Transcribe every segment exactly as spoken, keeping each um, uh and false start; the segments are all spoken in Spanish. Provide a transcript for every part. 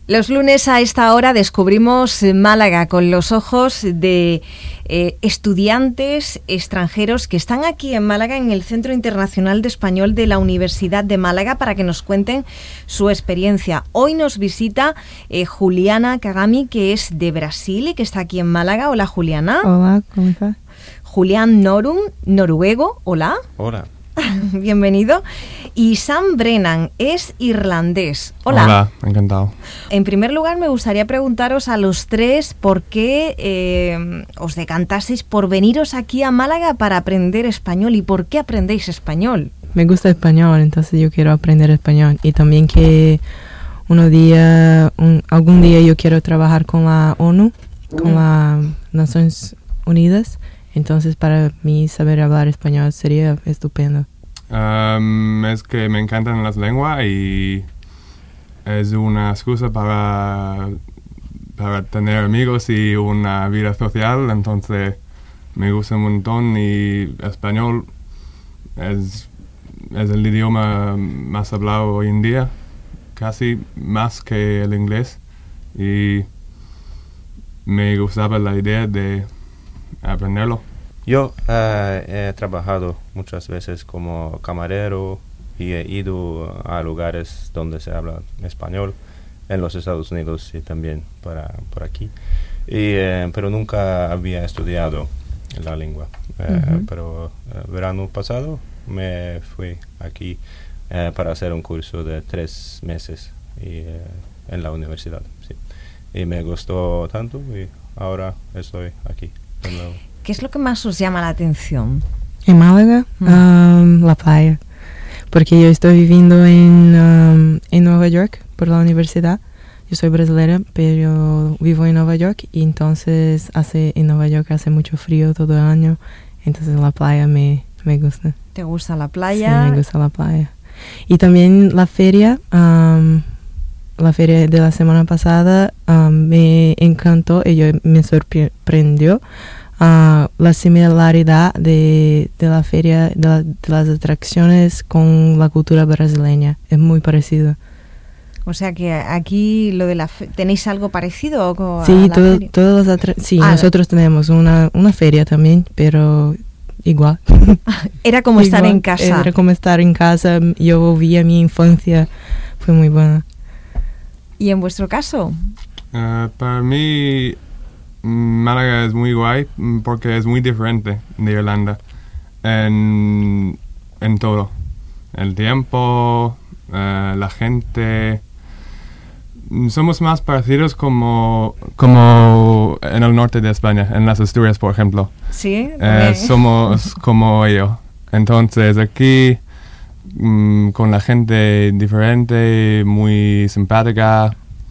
Los lunes a esta hora descubrimos Málaga con los ojos de eh, estudiantes extranjeros que están aquí en Málaga, en el Centro Internacional de Español de la Universidad de Málaga, para que nos cuenten su experiencia. Hoy nos visita eh, Juliana Kagami, que es de Brasil y que está aquí en Málaga. Hola, Juliana. Hola, ¿cómo estás? Julián Norum, noruego. Hola. Hola. Bienvenido. Y Sam Brennan es irlandés. Hola. Hola, encantado. En primer lugar, me gustaría preguntaros a los tres por qué eh, os decantasteis por veniros aquí a Málaga para aprender español y por qué aprendéis español. Me gusta español, entonces yo quiero aprender español. Y también que uno día, un, algún día yo quiero trabajar con la ONU, con las Naciones Unidas. Entonces, para mí, saber hablar español sería estupendo. Um, es que me encantan las lenguas y es una excusa para, para tener amigos y una vida social. Entonces, me gusta un montón y español es, es el idioma más hablado hoy en día, casi más que el inglés. Y me gustaba la idea de aprenderlo. Yo uh, he trabajado muchas veces como camarero y he ido a lugares donde se habla español, en los Estados Unidos y también para, por aquí, y, eh, pero nunca había estudiado la lengua. Eh, uh-huh. Pero el verano pasado me fui aquí eh, para hacer un curso de tres meses y, eh, en la universidad. Sí. Y me gustó tanto y ahora estoy aquí de nuevo. ¿Qué es lo que más os llama la atención? En Málaga, mm. um, la playa. Porque yo estoy viviendo en, um, en Nueva York por la universidad. Yo soy brasileña, pero vivo en Nueva York y entonces hace, en Nueva York hace mucho frío todo el año. Entonces la playa me, me gusta. ¿Te gusta la playa? Sí, me gusta la playa. Y también la feria, um, la feria de la semana pasada um, me encantó y yo, me sorprendió. Uh, la similaridad de, de la feria, de, la, de las atracciones con la cultura brasileña. Es muy parecido. O sea que aquí lo de la fe- ¿tenéis algo parecido? Con Sí, la todo, feria? todos los atra- sí, ah, nosotros tenemos una, una feria también, pero igual. Era como igual, estar en casa. Era como estar en casa. Yo vi a mi infancia, fue muy buena. ¿Y en vuestro caso? Uh, para mí, Málaga es muy guay porque es muy diferente de Irlanda en, en todo. El tiempo, uh, la gente. Somos más parecidos como, como en el norte de España, en las Asturias, por ejemplo. Sí. Eh, somos como ellos. Entonces aquí, mm, con la gente diferente, muy simpática,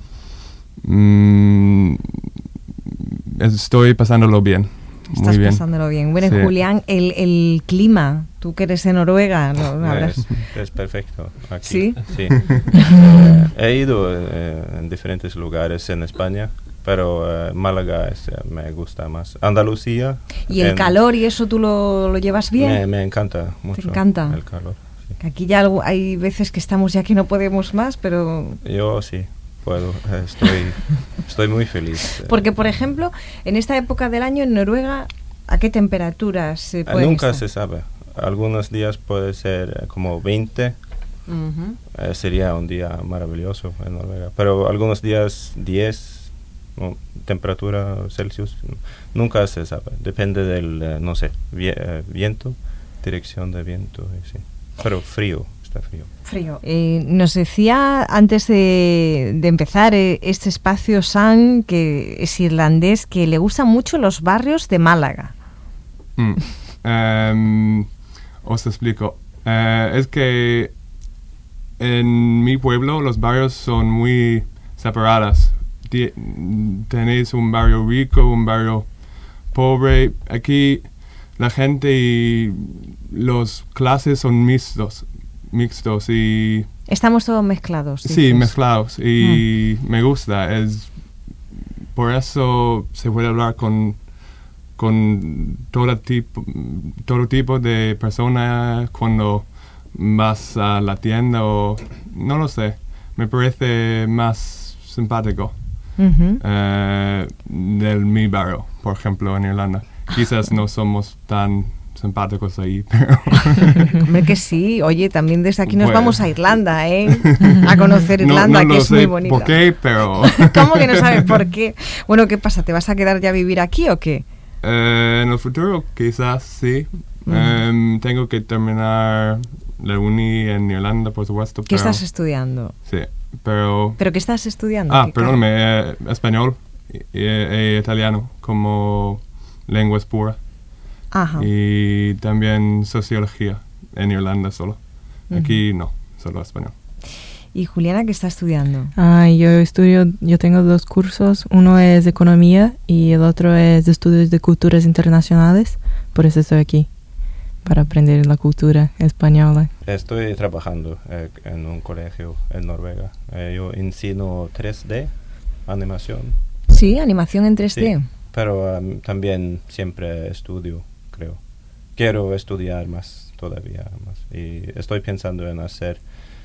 mm, estoy pasándolo bien. Estás muy bien. pasándolo bien. Bueno, Sí. Julián, el, el clima, tú que eres de Noruega, ¿no? ¿No hablas? Es, es perfecto aquí. ¿Sí? Sí. eh, he ido eh, en diferentes lugares en España, pero eh, Málaga es, eh, me gusta más. Andalucía. ¿Y el en, calor y eso tú lo, lo llevas bien? Me, me encanta mucho. ¿Te encanta? El calor. Sí. Que aquí ya algo, hay veces que estamos ya que no podemos más, pero... Yo sí puedo. Estoy, estoy muy feliz. Porque, por ejemplo, en esta época del año en Noruega, ¿a qué temperaturas se Eh, pueden Nunca estar? se sabe. Algunos días puede ser eh, como veinte. Uh-huh. Eh, sería un día maravilloso en Noruega. Pero algunos días diez, no, temperatura Celsius, nunca se sabe. Depende del, eh, no sé, vi- eh, viento, dirección de viento. Y sí. Pero frío, está frío. Frío. Eh, nos decía antes de, de empezar eh, este espacio Sam, que es irlandés, que le gustan mucho los barrios de Málaga. Mm. Um, os explico. Uh, es que en mi pueblo los barrios son muy separados. Ti- tenéis un barrio rico, un barrio pobre. Aquí la gente y los clases son mixtos, mixtos y Estamos todos mezclados. sí, dices. mezclados y mm. me gusta. Es por eso se puede hablar con con todo tipo, todo tipo de personas cuando vas a la tienda o no lo sé. Me parece más simpático Ujú. eh, del mi barrio, por ejemplo, en Irlanda. Quizás no somos tan simpáticos ahí, pero... Hombre, que sí. Oye, también desde aquí nos Pues- vamos a Irlanda, ¿eh? A conocer No- Irlanda, no que lo es sé muy bonita. por qué, pero... ¿Cómo que no sabes por qué? Bueno, ¿qué pasa? ¿Te vas a quedar ya a vivir aquí o qué? Eh, en el futuro quizás sí. Em, tengo que terminar la uni en Irlanda, por supuesto. ¿Qué pero, estás estudiando? Sí, pero... ¿Pero qué estás estudiando? Ah, ¿Qué perdóname, eh, español e italiano como lenguas puras. Ajá. Y también sociología en Irlanda solo. Aquí no, solo español. ¿Y Juliana qué está estudiando? Ah, yo estudio, yo tengo dos cursos, uno es de economía y el otro es de estudios de culturas internacionales, por eso estoy aquí, para aprender la cultura española. Estoy trabajando eh, en un colegio en Noruega. Eh, yo enseño tres D, animación. Sí, animación en tres D. Sí, pero um, también siempre estudio, creo. Quiero estudiar más todavía más. Y estoy pensando en hacer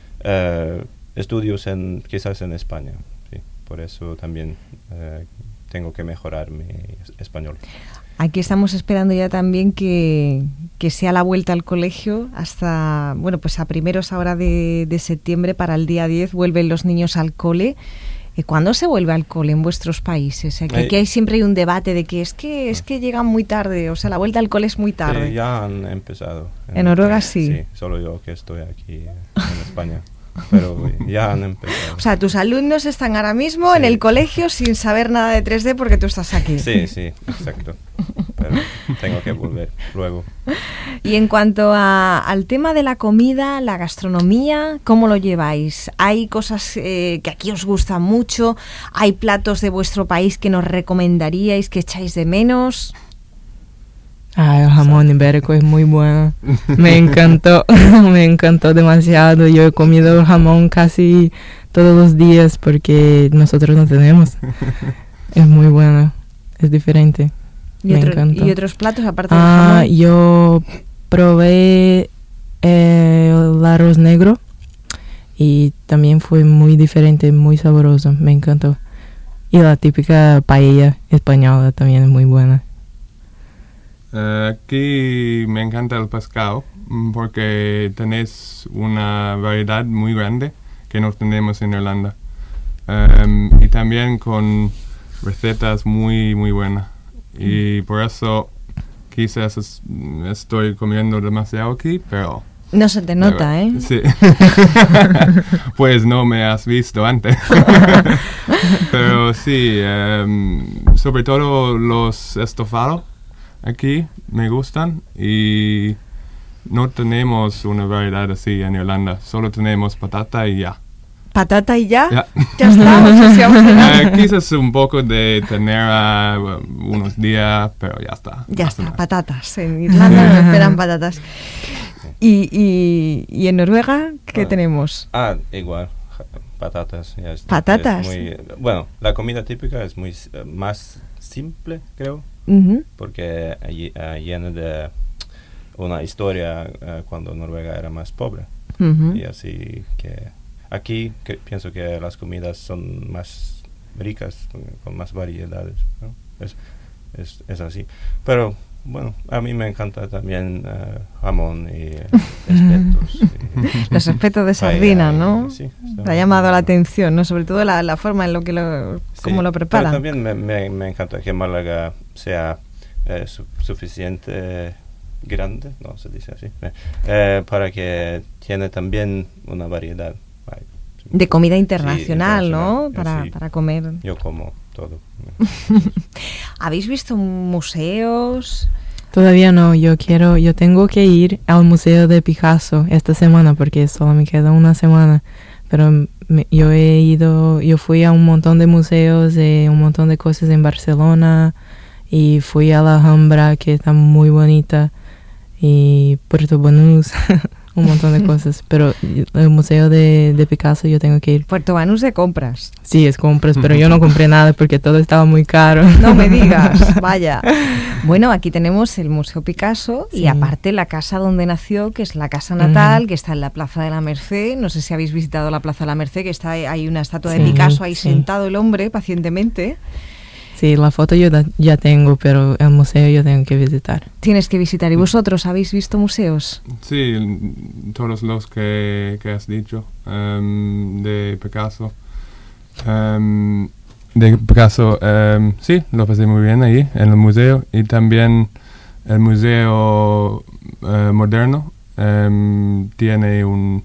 eh, estudios en quizás en España. Sí. Por eso también eh, tengo que mejorar mi es- español. Aquí estamos esperando ya también que, que sea la vuelta al colegio hasta, bueno, pues a primeros ahora de, de septiembre, para el día diez, vuelven los niños al cole. Eh, ¿Cuándo se vuelve al cole en vuestros países? Eh, que Eh, aquí hay siempre hay un debate de que es que es que llegan muy tarde, o sea, la vuelta al cole es muy tarde. Sí, ya han empezado. En Noruega sí. Sí, solo yo que estoy aquí eh, en España. Pero ya han empezado. O sea, tus alumnos están ahora mismo Sí. en el colegio sin saber nada de tres D porque tú estás aquí. Sí, sí, exacto. Pero tengo que volver luego. Y en cuanto a- al tema de la comida, la gastronomía, ¿cómo lo lleváis? ¿Hay cosas eh, que aquí os gustan mucho? ¿Hay platos de vuestro país que nos recomendaríais, que echáis de menos? Ah, el jamón ibérico es muy bueno. Me encantó, me encantó demasiado. Yo he comido jamón casi todos los días porque nosotros no tenemos. Es muy bueno, es diferente. ¿Y, Me otro- encantó. y otros platos aparte del Ah, jamón? yo probé eh, el arroz negro y también fue muy diferente, muy sabroso. Me encantó. Y la típica paella española también es muy buena. Eh, aquí me encanta el pescado mm, porque tenéis una variedad muy grande que no tenemos en Irlanda. Em, y también con recetas muy, muy buenas. Y por eso quizás es- estoy comiendo demasiado aquí, pero... No se te nota, ¿eh? Sí. Pues no me has visto antes. Pero sí, em, sobre todo los estofados aquí me gustan y no tenemos una variedad así en Irlanda. Solo tenemos patata y ya. Patata y ya. Ya. Ya está. O sea, si vamos a- Eh, quizás un poco de tener unos días, pero ya está. Ya Más o está, menos. patatas. En Irlanda nos esperan patatas. Y, y, y en Noruega, ¿qué Ah. tenemos? Ah, igual, ja- patatas. Ya está. Patatas. Es muy- bueno, la comida típica es muy s- eh, más simple, creo, Ujú. porque allí, eh, llena de una historia eh, cuando Noruega era más pobre. Ujú. Y así que aquí que pienso que las comidas son más ricas, con, con más variedades, ¿no? Es, es, es así. Pero bueno, a mí me encanta también eh, jamón y eh, espetos. y Los espetos de paella sardina, y- ¿no? sí, está Te ha llamado muy la bueno. atención, ¿no? Sobre todo la, la forma en lo que lo, Sí, cómo lo pero preparan. también me, me, me encanta que Málaga sea eh, su- suficiente grande, no se dice así, eh, eh, para que tiene también una variedad. Ay, De comida sí, internacional, ¿no? internacional, Para, sí. para comer. Yo como todo. ¿Habéis visto museos? Todavía no, yo quiero, yo tengo que ir al Museo de Picasso esta semana porque solo me queda una semana. Pero me- yo he ido, yo fui a un montón de museos, de un montón de cosas en Barcelona y fui a la Alhambra que está muy bonita y Puerto Banús, un montón de cosas. Pero el museo de, de Picasso yo tengo que ir. Puerto Banús de compras. Sí, es compras, pero yo no compré nada porque todo estaba muy caro. No me digas, vaya. Bueno, aquí tenemos el Museo Picasso Sí. y aparte la casa donde nació, que es la casa natal, Ujú. que está en la Plaza de la Merced. No sé si habéis visitado la Plaza de la Merced, que está hay una estatua de Sí, Picasso ahí sí. sentado el hombre pacientemente. Sí, la foto yo da- ya tengo, pero el museo yo tengo que visitar. Tienes que visitar. ¿Y vosotros habéis visto museos? Sí, l- todos los que, que has dicho, em, de Picasso. Em, de Picasso, em, sí, lo pasé muy bien ahí, en el museo. Y también el Museo eh, Moderno em, tiene un...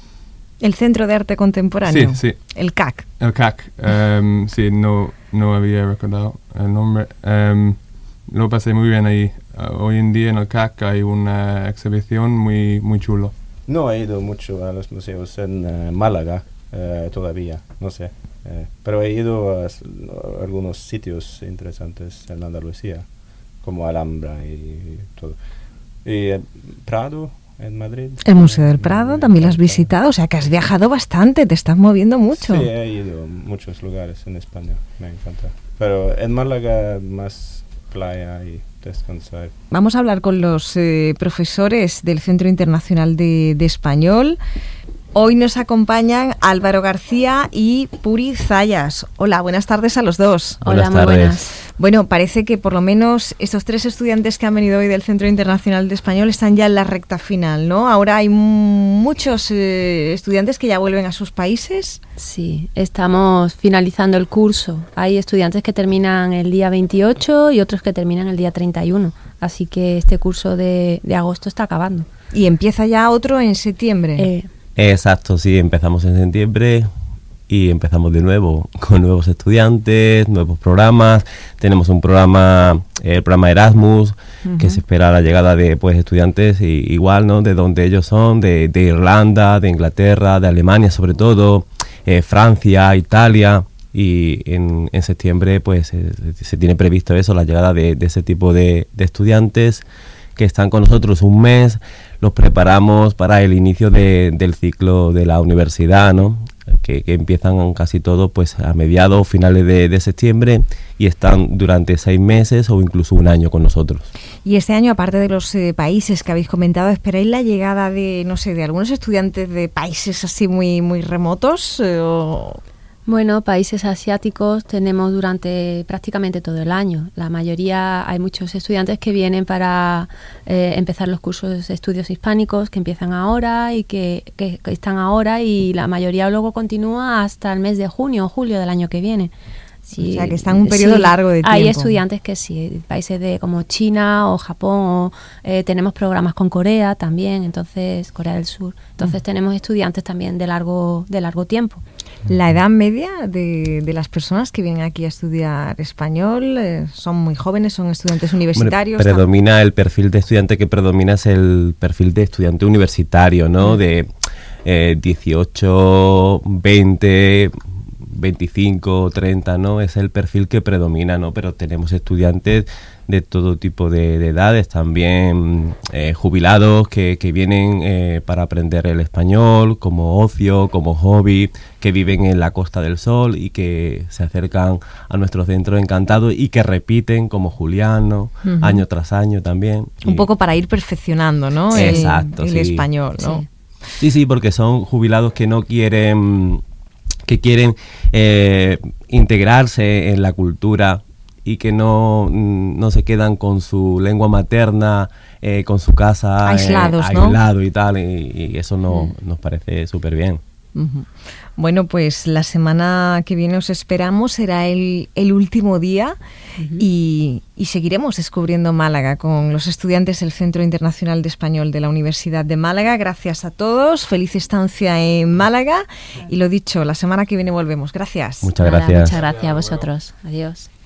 El Centro de Arte Contemporáneo. Sí, sí, El C A C. el C A C. em, sí, no, no había recordado el nombre. Em, lo pasé muy bien ahí. Uh, hoy en día en el C A C hay una exhibición muy, muy chulo. No he ido mucho a los museos en eh, Málaga eh, todavía, no sé. eh, pero he ido a, s- a algunos sitios interesantes en Andalucía, como Alhambra y todo. Y eh, Prado, en Madrid. El Museo del eh, Prado me también lo has encanta. visitado, o sea que has viajado bastante, te estás moviendo mucho. Sí, he ido a muchos lugares en España, me encanta. Pero en Málaga más playa y descansar. Vamos a hablar con los eh, profesores del Centro Internacional de, de Español. Hoy nos acompañan Álvaro García y Puri Zayas. Hola, buenas tardes a los dos. Hola, Buenas muy tardes. buenas. Bueno, parece que por lo menos estos tres estudiantes que han venido hoy del Centro Internacional de Español están ya en la recta final, ¿no? Ahora hay muchos eh, estudiantes que ya vuelven a sus países. Sí, estamos finalizando el curso. Hay estudiantes que terminan el día veintiocho y otros que terminan el día treinta y uno. Así que este curso de, de agosto está acabando. Y empieza ya otro en septiembre. Eh, Exacto, sí, empezamos en septiembre y empezamos de nuevo con nuevos estudiantes, nuevos programas. Tenemos un programa, el programa Erasmus, Ujú. que se espera la llegada de pues estudiantes y, igual, ¿no? De donde ellos son, de, de Irlanda, de Inglaterra, de Alemania sobre todo, eh, Francia, Italia. Y en, en septiembre pues eh, se tiene previsto eso, la llegada de, de ese tipo de, de estudiantes que están con nosotros un mes. Los preparamos para el inicio de, del ciclo de la universidad, ¿no? Que, que empiezan casi todos pues a mediados o finales de, de septiembre y están durante seis meses o incluso un año con nosotros. Y este año, aparte de los eh, países que habéis comentado, ¿esperáis la llegada de, no sé, de algunos estudiantes de países así muy, muy remotos? Eh, o... Bueno, países asiáticos tenemos durante prácticamente todo el año. La mayoría, hay muchos estudiantes que vienen para eh, empezar los cursos de estudios hispánicos que empiezan ahora y que, que, que están ahora, y la mayoría luego continúa hasta el mes de junio o julio del año que viene. Sí, O sea, que están un periodo largo de Hay tiempo. estudiantes que sí, países de como China o Japón, o, eh, tenemos programas con Corea también, entonces Corea del Sur. Entonces tenemos estudiantes también de largo de largo tiempo. La edad media de, de las personas que vienen aquí a estudiar español eh, son muy jóvenes, son estudiantes universitarios. Bueno, predomina el perfil de estudiante que predomina es el perfil de estudiante universitario, ¿no? De eh, dieciocho, veinte, veinticinco, treinta, ¿no? Es el perfil que predomina, ¿no? Pero tenemos estudiantes de todo tipo de, de edades, también eh, jubilados que, que vienen eh, para aprender el español como ocio, como hobby, que viven en la Costa del Sol y que se acercan a nuestro centro encantados y que repiten como Julián, ¿no? Ujú. Año tras año también. Un Y- poco para ir perfeccionando, ¿no? El- Exacto, el, sí. español, ¿no? Sí. Sí, sí, porque son jubilados que no quieren, que quieren eh, integrarse en la cultura y que no, mm, no se quedan con su lengua materna, eh, con su casa eh, Aislados, ¿no? aislado y tal, y, y eso no, nos parece súper bien. Ujú. Bueno, pues la semana que viene os esperamos, será el, el último día y, y seguiremos descubriendo Málaga con los estudiantes del Centro Internacional de Español de la Universidad de Málaga. Gracias a todos, feliz estancia en Málaga y lo dicho, la semana que viene volvemos. Gracias. Muchas Nada, gracias. Muchas gracias a vosotros. Adiós.